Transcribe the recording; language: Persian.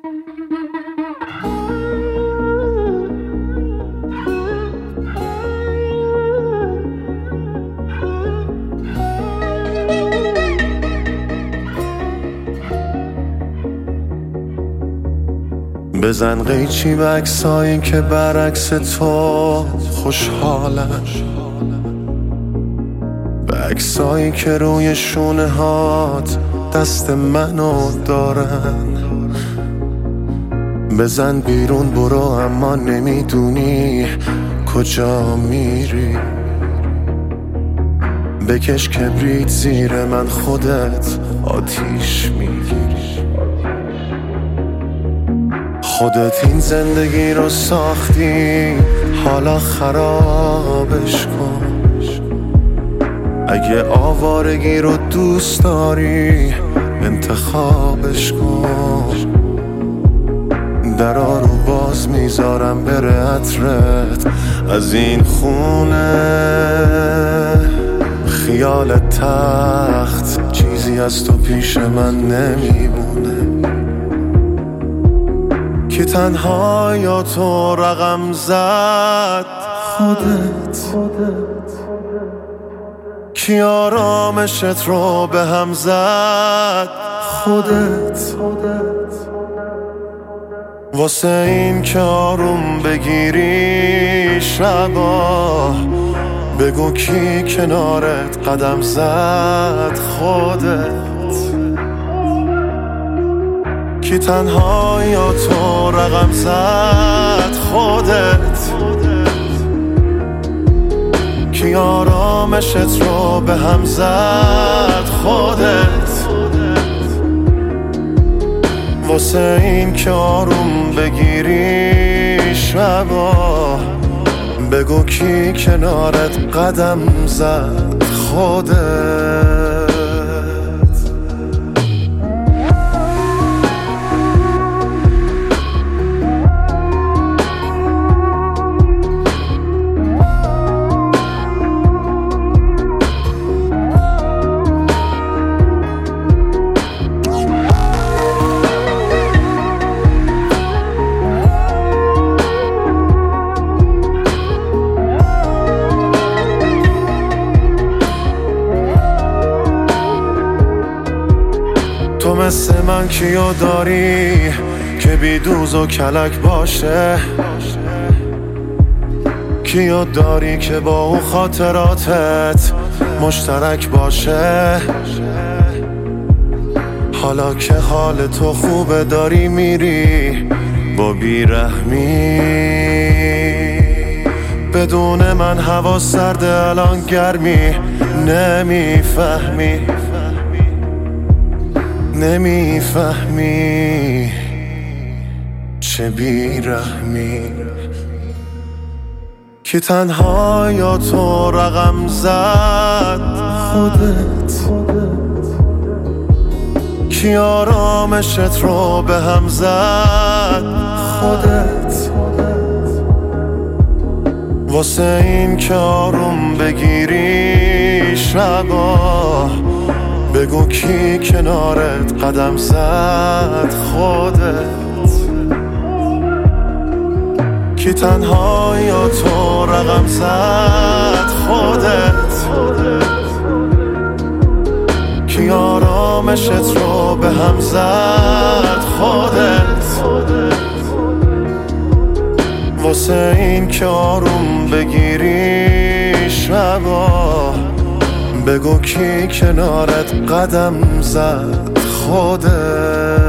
بزن قیچی به عکسایی که برعکس تو خوشحالن، به عکسایی که روی شونه هات دست منو دارن. بزن بیرون برو اما نمیدونی کجا میری. بکش کبریت زیر من خودت آتیش میگیری. خودت این زندگی رو ساختی، حالا خرابش کن. اگه آوارگی رو دوست داری انتخابش کن. درا رو باز میذارم بره عطرت از این خونه. خیال تخت چیزی از تو پیش من نمیمونه. که تنها یا تو رقم زد خودت. کی آرامشت رو به هم زد خودت. واسه این که آروم بگیری شبا، بگو کی کنارت قدم زد خودت. کی تنها یا تو رقم زد خودت. کی آرامشت رو به هم زد خودت. واسه این که آروم بگیری شبا، بگو کی کنارت قدم زد خودت. تو مثل من کیو داری که بی دوز و کلک باشه؟ کیو داری که با اون خاطراتت مشترک باشه؟ حالا که حال تو خوبه داری میری با بیرحمی. بدون من هوا سرده الان گرمی. نمیفهمی چه بیرحمی. که تنها یا تو رقم زد خودت. کی آرامشت رو به هم زد خودت. واسه این که آروم بگیری شبا، بگو کی کنارت قدم زد خودت. کی تنها یا تو رقم زد خودت. کی آرامشت رو به هم زد خودت. واسه این که آروم بگیری شبا، بگو کی کنارت قدم زد خودت.